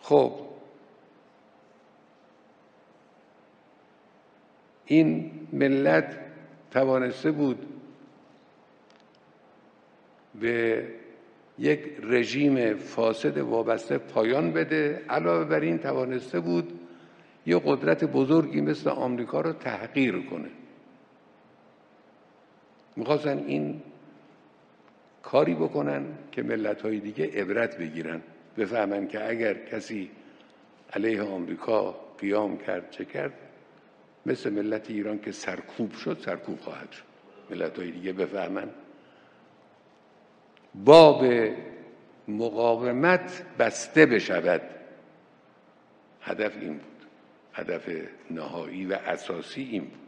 خب این ملت توانسته بود به یک رژیم فاسد وابسته پایان بده، علاوه بر این توانسته بود یک قدرت بزرگی مثل آمریکا رو تحقیر کنه. میخواستن این کاری بکنن که ملت‌های دیگه عبرت بگیرن، بفهمن که اگر کسی علیه آمریکا قیام کرد چه کرد، مثل ملت ایران که سرکوب شد سرکوب خواهد شد. ملت‌های دیگه بفهمن باب مقاومت بسته بشود. هدف این بود، هدف نهایی و اساسی این بود.